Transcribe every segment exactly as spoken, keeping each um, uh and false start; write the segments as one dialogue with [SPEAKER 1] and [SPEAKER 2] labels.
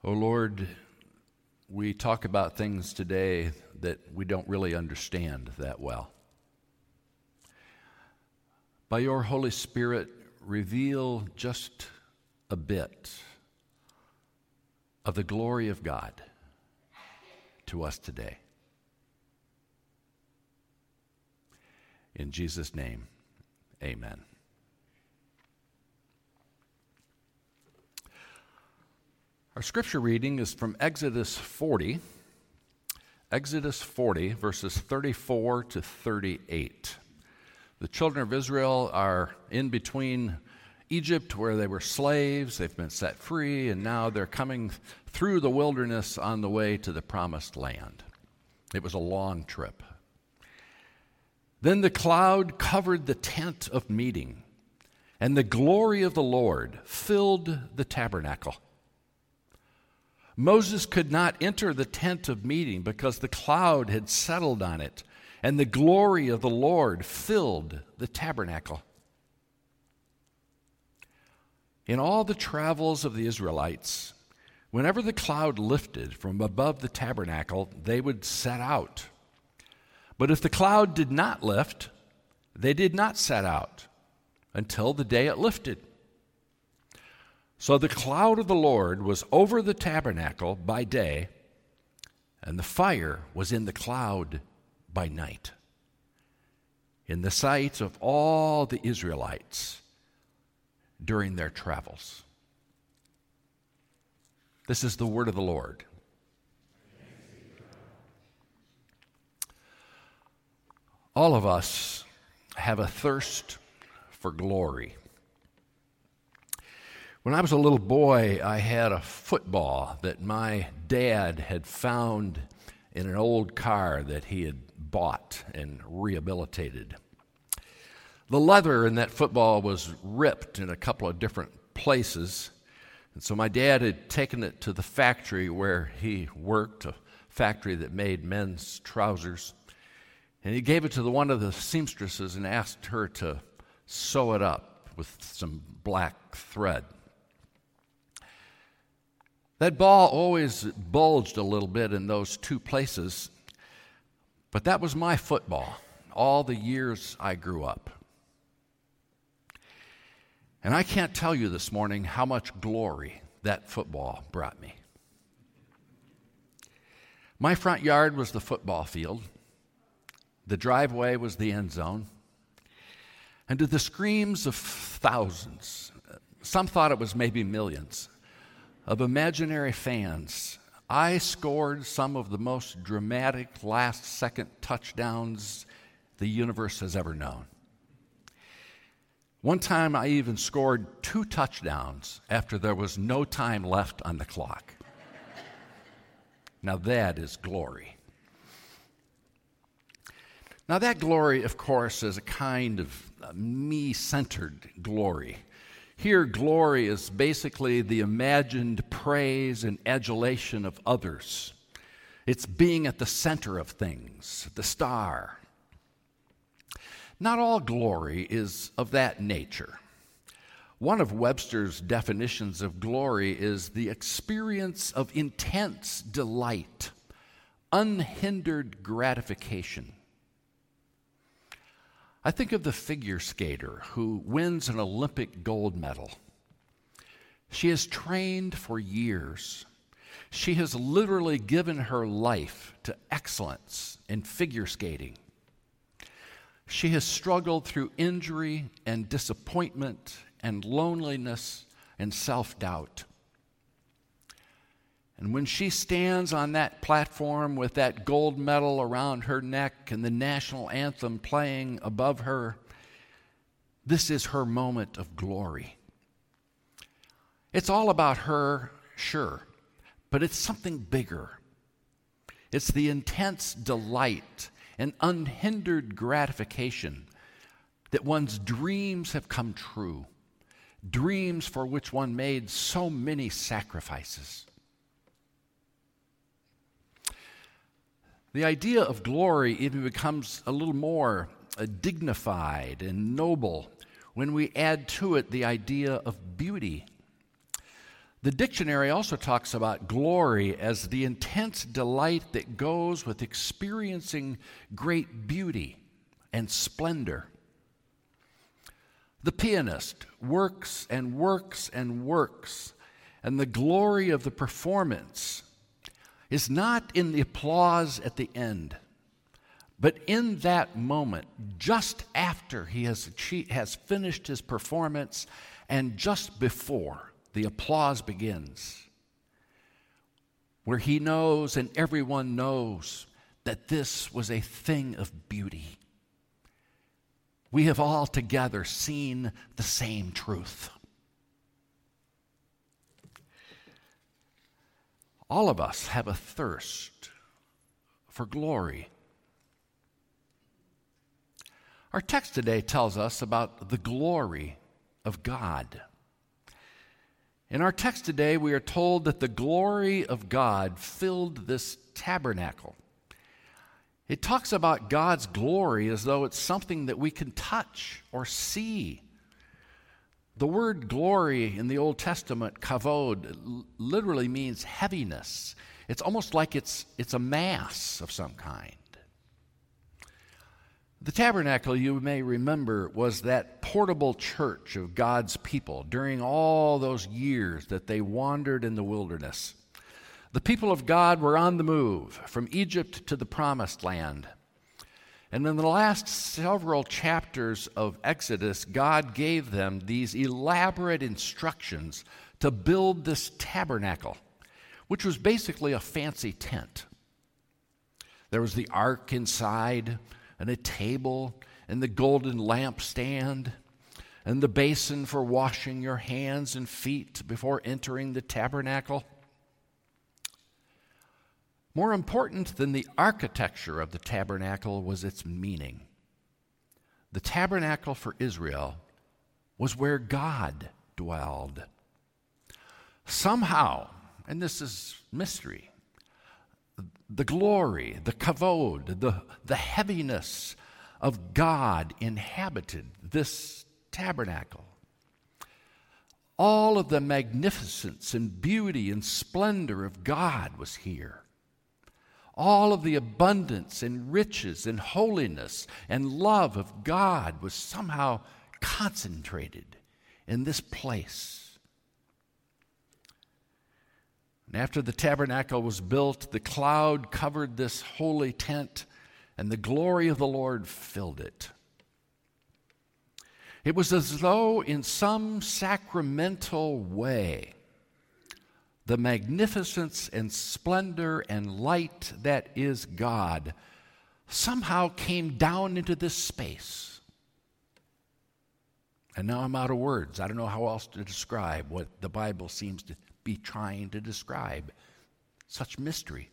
[SPEAKER 1] Oh Lord, we talk about things today that we don't really understand that well. By your Holy Spirit, reveal just a bit of the glory of God to us today. In Jesus' name, amen. Our scripture reading is from Exodus forty, Exodus forty, verses thirty-four to thirty-eight. The children of Israel are in between Egypt, where they were slaves. They've been set free, and now they're coming through the wilderness on the way to the promised land. It was a long trip. Then the cloud covered the tent of meeting, and the glory of the Lord filled the tabernacle. Moses could not enter the tent of meeting because the cloud had settled on it, and the glory of the Lord filled the tabernacle. In all the travels of the Israelites, whenever the cloud lifted from above the tabernacle, they would set out. But if the cloud did not lift, they did not set out until the day it lifted. So the cloud of the Lord was over the tabernacle by day, and the fire was in the cloud by night, in the sight of all the Israelites during their travels. This is the word of the Lord. All of us have a thirst for glory. When I was a little boy, I had a football that my dad had found in an old car that he had bought and rehabilitated. The leather in that football was ripped in a couple of different places, and so my dad had taken it to the factory where he worked, a factory that made men's trousers, and he gave it to the, one of the seamstresses and asked her to sew it up with some black thread. That ball always bulged a little bit in those two places, but that was my football all the years I grew up. And I can't tell you this morning how much glory that football brought me. My front yard was the football field. The driveway was the end zone. And to the screams of thousands, some thought it was maybe millions, of imaginary fans, I scored some of the most dramatic last-second touchdowns the universe has ever known. One time I even scored two touchdowns after there was no time left on the clock. Now that is glory. Now that glory, of course, is a kind of me-centered glory. Here, glory is basically the imagined praise and adulation of others. It's being at the center of things, the star. Not all glory is of that nature. One of Webster's definitions of glory is the experience of intense delight, unhindered gratification. I think of the figure skater who wins an Olympic gold medal. She has trained for years. She has literally given her life to excellence in figure skating. She has struggled through injury and disappointment and loneliness and self-doubt. And when she stands on that platform with that gold medal around her neck and the national anthem playing above her, this is her moment of glory. It's all about her, sure, but it's something bigger. It's the intense delight and unhindered gratification that one's dreams have come true, dreams for which one made so many sacrifices. The idea of glory even becomes a little more uh, dignified and noble when we add to it the idea of beauty. The dictionary also talks about glory as the intense delight that goes with experiencing great beauty and splendor. The pianist works and works and works, and the glory of the performance is not in the applause at the end, but in that moment, just after he has achieved, has finished his performance and just before the applause begins, where he knows and everyone knows that this was a thing of beauty. We have all together seen the same truth. All of us have a thirst for glory. Our text today tells us about the glory of God. In our text today, we are told that the glory of God filled this tabernacle. It talks about God's glory as though it's something that we can touch or see. The word glory in the Old Testament, kavod, literally means heaviness. It's almost like it's, it's a mass of some kind. The tabernacle, you may remember, was that portable church of God's people during all those years that they wandered in the wilderness. The people of God were on the move from Egypt to the Promised Land. And in the last several chapters of Exodus, God gave them these elaborate instructions to build this tabernacle, which was basically a fancy tent. There was the ark inside, and a table, and the golden lampstand, and the basin for washing your hands and feet before entering the tabernacle. More important than the architecture of the tabernacle was its meaning. The tabernacle for Israel was where God dwelled. Somehow, and this is mystery, the glory, the kavod, the, the heaviness of God inhabited this tabernacle. All of the magnificence and beauty and splendor of God was here. All of the abundance and riches and holiness and love of God was somehow concentrated in this place. And after the tabernacle was built, the cloud covered this holy tent, and the glory of the Lord filled it. It was as though in some sacramental way, the magnificence and splendor and light that is God somehow came down into this space. And now I'm out of words. I don't know how else to describe what the Bible seems to be trying to describe. Such mystery.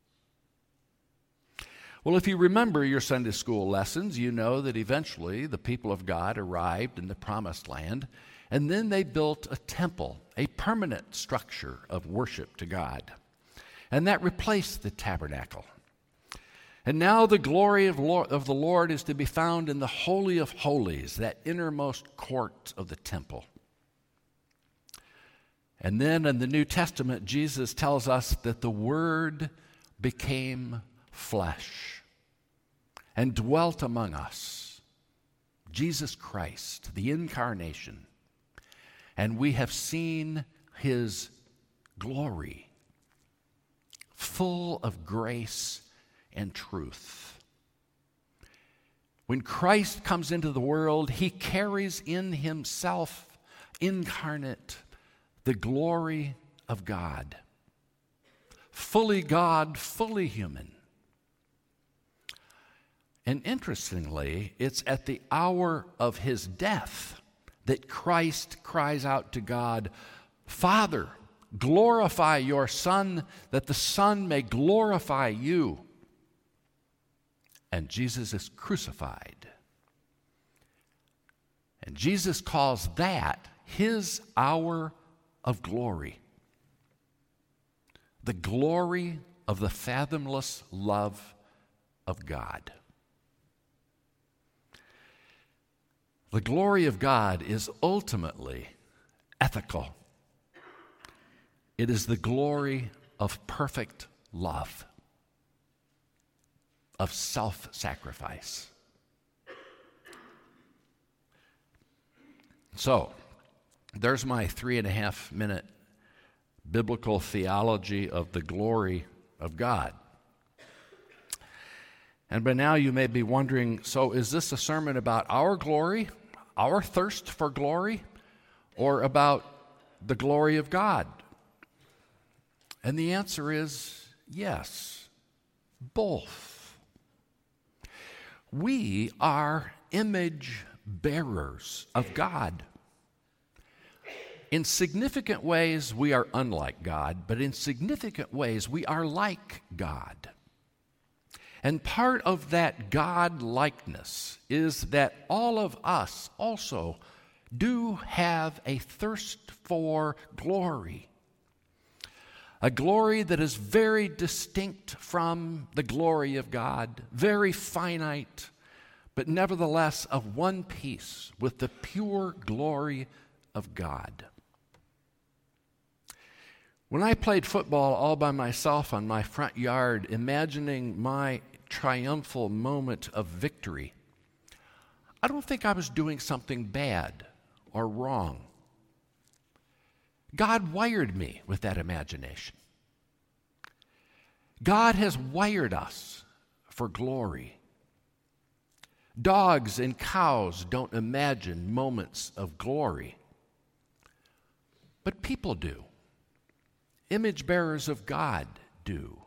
[SPEAKER 1] Well, if you remember your Sunday school lessons, you know that eventually the people of God arrived in the Promised Land, and then they built a temple, a permanent structure of worship to God. And that replaced the tabernacle. And now the glory of, Lord, of the Lord is to be found in the Holy of Holies, that innermost court of the temple. And then in the New Testament, Jesus tells us that the Word became flesh and dwelt among us, Jesus Christ, the incarnation. And we have seen his glory, full of grace and truth. When Christ comes into the world, he carries in himself, incarnate, the glory of God. Fully God, fully human. And interestingly, it's at the hour of his death that Christ cries out to God, Father, glorify your Son, that the Son may glorify you. And Jesus is crucified. And Jesus calls that his hour of glory. The glory of the fathomless love of God. The glory of God is ultimately ethical. It is the glory of perfect love, of self-sacrifice. So, there's my three and a half minute biblical theology of the glory of God. And by now you may be wondering, so is this a sermon about our glory, our thirst for glory, or about the glory of God? And the answer is yes, both. We are image bearers of God. In significant ways, we are unlike God, but in significant ways, we are like God. And part of that God-likeness is that all of us also do have a thirst for glory. A glory that is very distinct from the glory of God, very finite, but nevertheless of one piece with the pure glory of God. When I played football all by myself on my front yard, imagining my triumphal moment of victory, I don't think I was doing something bad or wrong. God wired me with that imagination. God has wired us for glory. Dogs and cows don't imagine moments of glory, but people do. Image bearers of God do.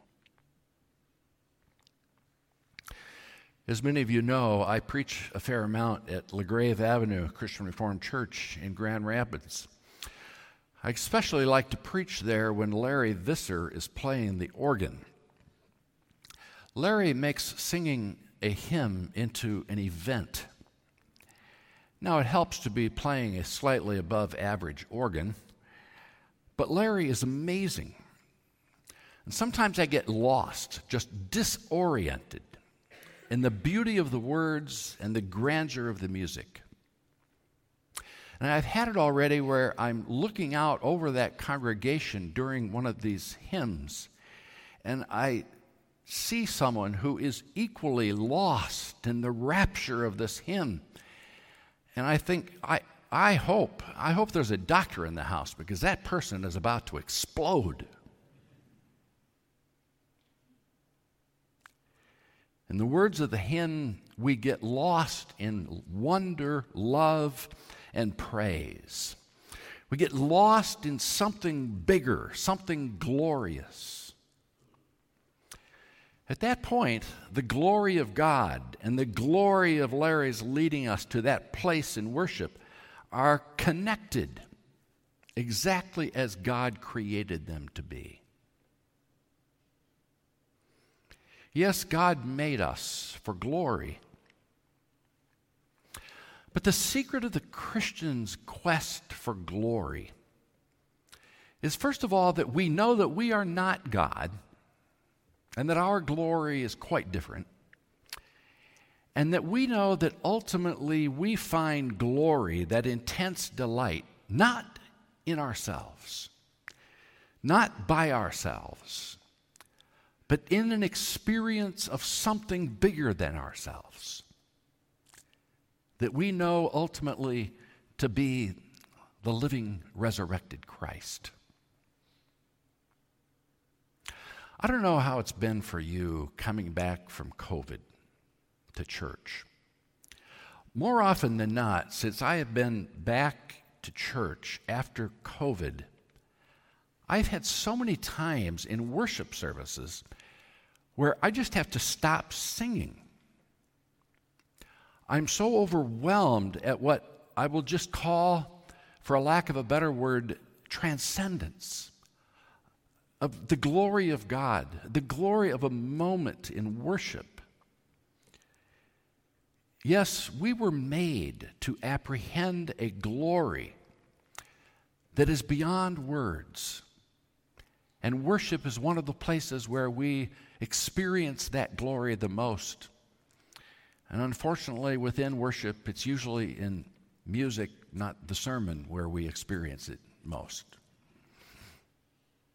[SPEAKER 1] As many of you know, I preach a fair amount at LaGrave Avenue Christian Reformed Church in Grand Rapids. I especially like to preach there when Larry Visser is playing the organ. Larry makes singing a hymn into an event. Now, it helps to be playing a slightly above average organ, but Larry is amazing. And sometimes I get lost, just disoriented in the beauty of the words and the grandeur of the music. And I've had it already where I'm looking out over that congregation during one of these hymns, and I see someone who is equally lost in the rapture of this hymn. And I think, I, I hope, I hope there's a doctor in the house, because that person is about to explode. In the words of the hymn, we get lost in wonder, love, and praise. We get lost in something bigger, something glorious. At that point, the glory of God and the glory of Larry's leading us to that place in worship are connected exactly as God created them to be. Yes, God made us for glory. But the secret of the Christian's quest for glory is, first of all, that we know that we are not God and that our glory is quite different, and that we know that ultimately we find glory, that intense delight, not in ourselves, not by ourselves, but in an experience of something bigger than ourselves, that we know ultimately to be the living, resurrected Christ. I don't know how it's been for you coming back from COVID to church. More often than not, since I have been back to church after COVID, I've had so many times in worship services where I just have to stop singing. I'm so overwhelmed at what I will just call, for a lack of a better word, transcendence of the glory of God, the glory of a moment in worship. Yes, we were made to apprehend a glory that is beyond words. And worship is one of the places where we experience that glory the most. And unfortunately, within worship, it's usually in music, not the sermon, where we experience it most.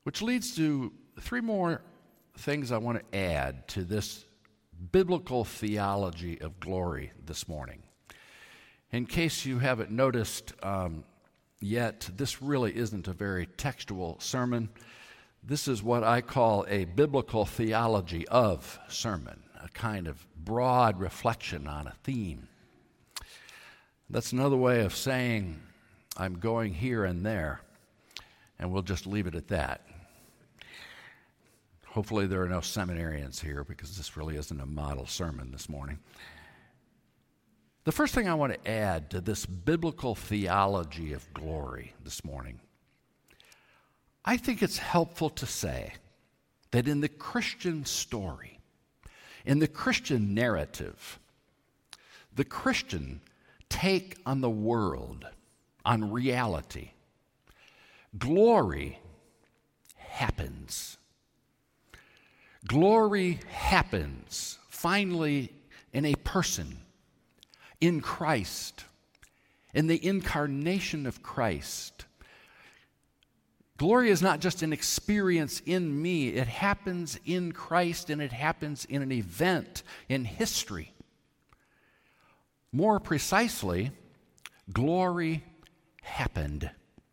[SPEAKER 1] Which leads to three more things I want to add to this biblical theology of glory this morning. In case you haven't noticed um, yet, this really isn't a very textual sermon. This is what I call a biblical theology of sermon, a kind of broad reflection on a theme. That's another way of saying I'm going here and there, and we'll just leave it at that. Hopefully there are no seminarians here because this really isn't a model sermon this morning. The first thing I want to add to this biblical theology of glory this morning, I think it's helpful to say that in the Christian story, in the Christian narrative, the Christian take on the world, on reality. Glory happens. Glory happens finally in a person, in Christ, in the incarnation of Christ. Glory is not just an experience in me, it happens in Christ and it happens in an event in history. More precisely, glory happened.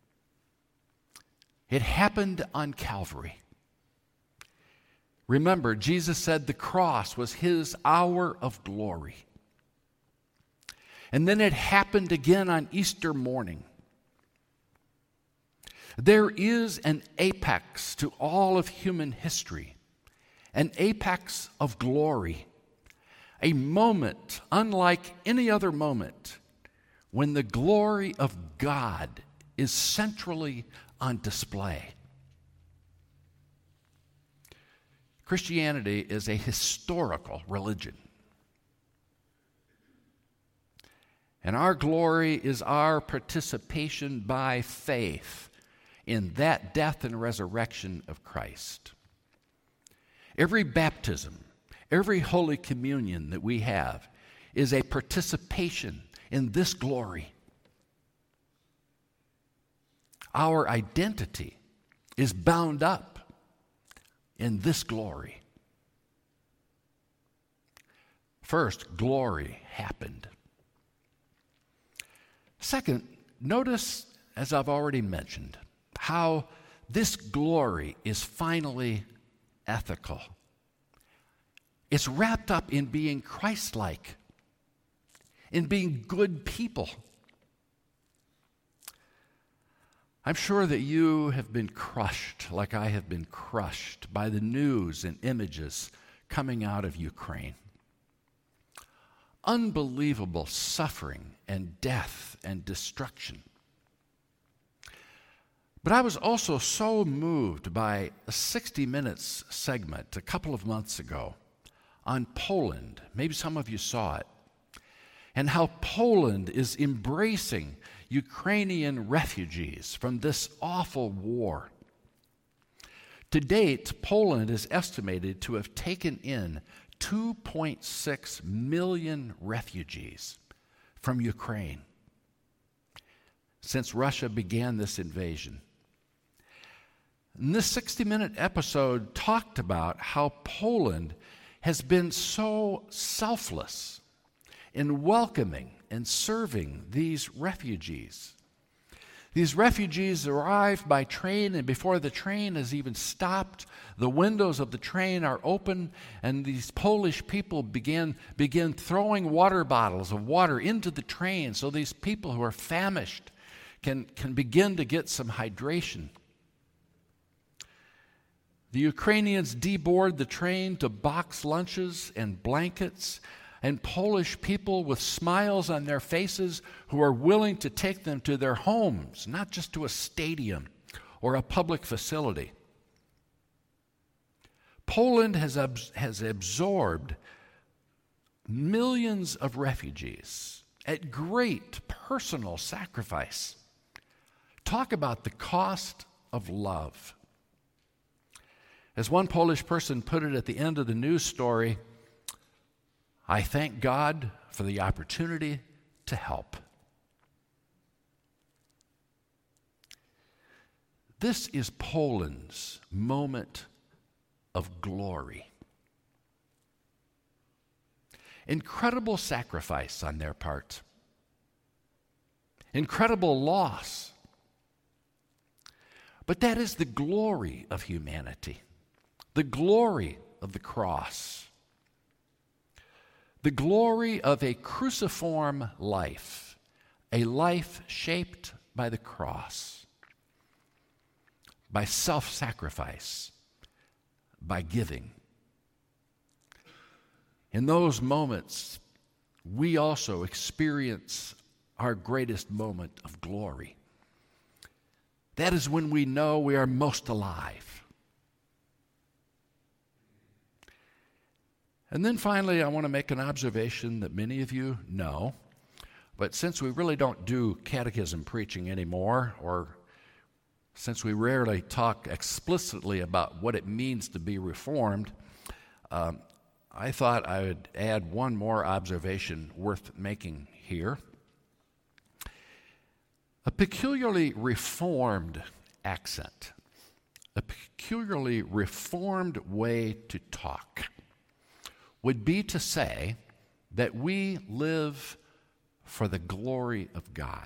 [SPEAKER 1] It happened on Calvary. Remember, Jesus said the cross was his hour of glory. And then it happened again on Easter morning. There is an apex to all of human history, an apex of glory, a moment unlike any other moment when the glory of God is centrally on display. Christianity is a historical religion. And our glory is our participation by faith in that death and resurrection of Christ. Every baptism, every Holy Communion that we have is a participation in this glory. Our identity is bound up in this glory. First, glory happened. Second, notice, as I've already mentioned, how this glory is finally ethical. It's wrapped up in being Christ-like, in being good people. I'm sure that you have been crushed like I have been crushed by the news and images coming out of Ukraine. Unbelievable suffering and death and destruction. But I was also so moved by a sixty minutes segment a couple of months ago on Poland. Maybe some of you saw it. And how Poland is embracing Ukrainian refugees from this awful war. To date, Poland is estimated to have taken in two point six million refugees from Ukraine since Russia began this invasion. And this sixty-minute episode talked about how Poland has been so selfless in welcoming and serving these refugees. These refugees arrived by train, and before the train has even stopped, the windows of the train are open, and these Polish people begin, begin throwing water bottles of water into the train so these people who are famished can, can begin to get some hydration. The Ukrainians deboard the train to box lunches and blankets, and Polish people with smiles on their faces who are willing to take them to their homes, not just to a stadium or a public facility. Poland has, abs- has absorbed millions of refugees at great personal sacrifice. Talk about the cost of love. As one Polish person put it at the end of the news story, I thank God for the opportunity to help. This is Poland's moment of glory. Incredible sacrifice on their part. Incredible loss. But that is the glory of humanity, the glory of the cross, the glory of a cruciform life, a life shaped by the cross, by self-sacrifice, by giving. In those moments, we also experience our greatest moment of glory. That is when we know we are most alive. And then finally, I want to make an observation that many of you know, but since we really don't do catechism preaching anymore, or since we rarely talk explicitly about what it means to be Reformed, um, I thought I would add one more observation worth making here. A peculiarly Reformed accent, a peculiarly Reformed way to talk would be to say that we live for the glory of God.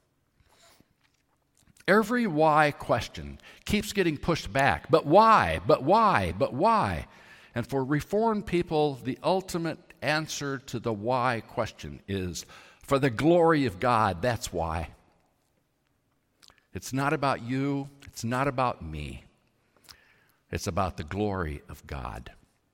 [SPEAKER 1] Every why question keeps getting pushed back. But why? But why? But why? And for Reformed people, the ultimate answer to the why question is, for the glory of God, that's why. It's not about you. It's not about me. It's about the glory of God.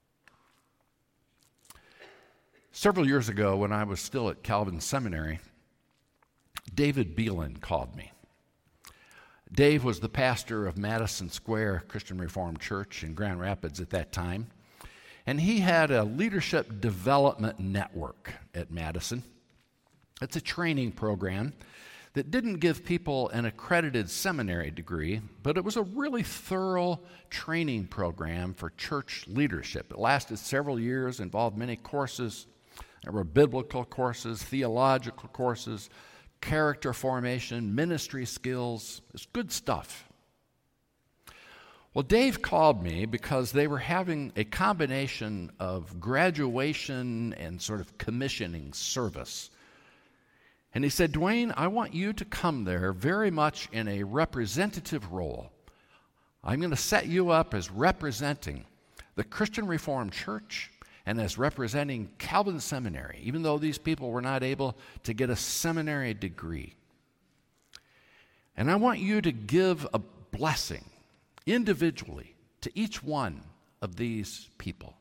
[SPEAKER 1] Several years ago, when I was still at Calvin Seminary, David Beelan called me. Dave was the pastor of Madison Square Christian Reformed Church in Grand Rapids at that time, and he had a leadership development network at Madison. It's a training program that didn't give people an accredited seminary degree, but it was a really thorough training program for church leadership. It lasted several years, involved many courses. There were biblical courses, theological courses, character formation, ministry skills. It's good stuff. Well, Dave called me because they were having a combination of graduation and sort of commissioning service. And he said, Dwayne, I want you to come there very much in a representative role. I'm going to set you up as representing the Christian Reformed Church and as representing Calvin Seminary, even though these people were not able to get a seminary degree. And I want you to give a blessing individually to each one of these people.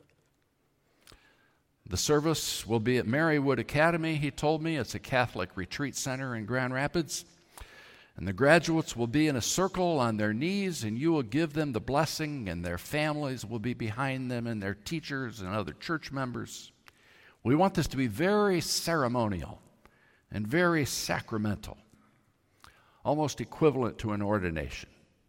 [SPEAKER 1] The service will be at Marywood Academy, he told me. It's a Catholic retreat center in Grand Rapids. And the graduates will be in a circle on their knees, and you will give them the blessing, and their families will be behind them, and their teachers and other church members. We want this to be very ceremonial and very sacramental, almost equivalent to an ordination.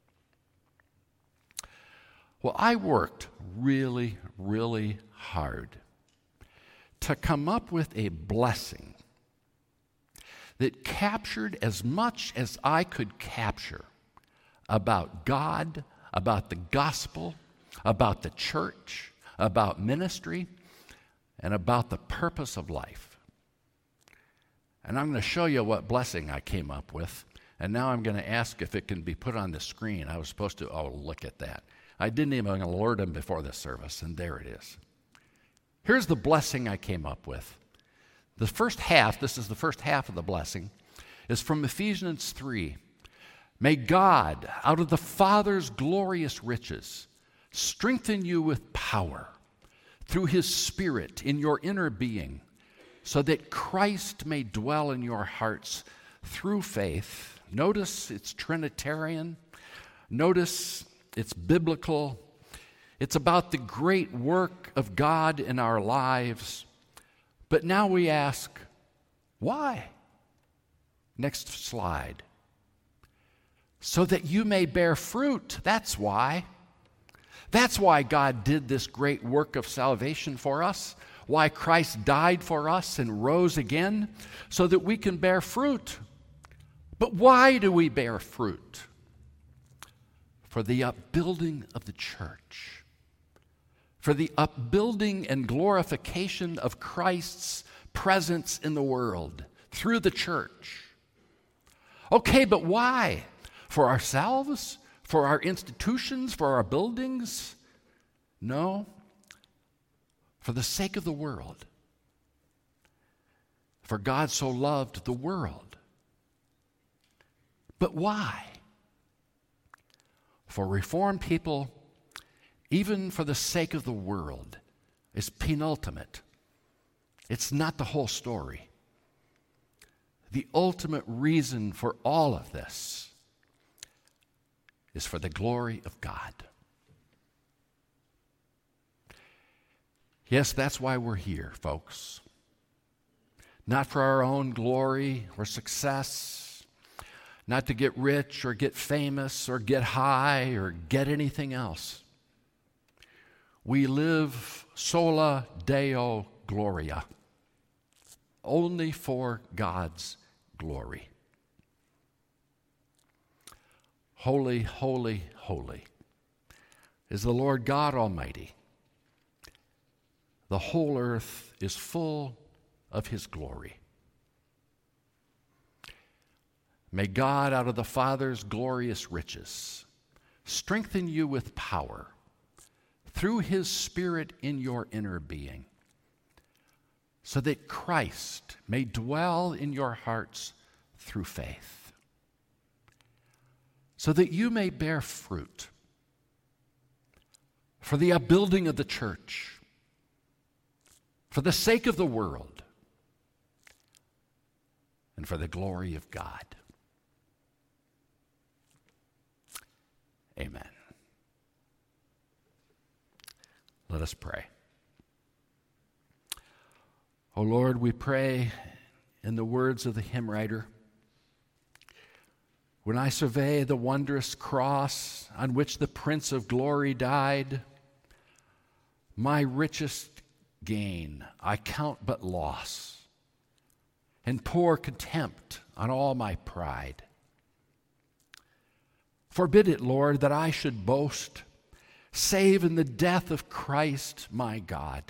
[SPEAKER 1] Well, I worked really, really hard to come up with a blessing that captured as much as I could capture about God, about the gospel, about the church, about ministry, and about the purpose of life. And I'm going to show you what blessing I came up with, and now I'm going to ask if it can be put on the screen. I was supposed to, oh, look at that. I didn't even alert him before the service, and there it is. Here's the blessing I came up with. The first half, this is the first half of the blessing, is from Ephesians three. May God, out of the Father's glorious riches, strengthen you with power through his Spirit in your inner being, so that Christ may dwell in your hearts through faith. Notice it's Trinitarian. Notice it's biblical. It's about the great work of God in our lives. But now we ask, why? Next slide. So that you may bear fruit. That's why. That's why God did this great work of salvation for us. Why Christ died for us and rose again, so that we can bear fruit. But why do we bear fruit? for the upbuilding of the church, for the upbuilding and glorification of Christ's presence in the world through the church. Okay, but why? For ourselves? For our institutions? For our buildings? No. For the sake of the world. For God so loved the world. But why? For Reformed people, even for the sake of the world, is penultimate. It's not the whole story. The ultimate reason for all of this is for the glory of God. Yes, that's why we're here, folks. Not for our own glory or success, not to get rich or get famous or get high or get anything else. We live sola Deo Gloria, only for God's glory. Holy, holy, holy is the Lord God Almighty. The whole earth is full of His glory. May God, out of the Father's glorious riches, strengthen you with power through His Spirit in your inner being, so that Christ may dwell in your hearts through faith, so that you may bear fruit for the upbuilding of the church, for the sake of the world, and for the glory of God. Amen. Let us pray. O Lord, we pray in the words of the hymn writer, when I survey the wondrous cross on which the Prince of Glory died, my richest gain I count but loss, and pour contempt on all my pride. Forbid it, Lord, that I should boast, save in the death of Christ my God.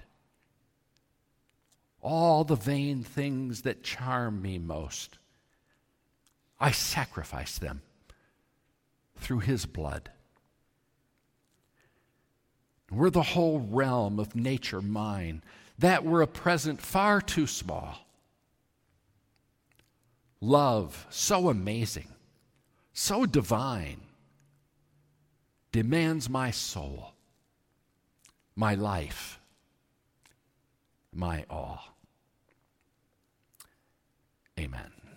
[SPEAKER 1] All the vain things that charm me most, I sacrifice them through His blood. Were the whole realm of nature mine, that were a present far too small. Love so amazing, so divine, demands my soul, my life, my all. Amen.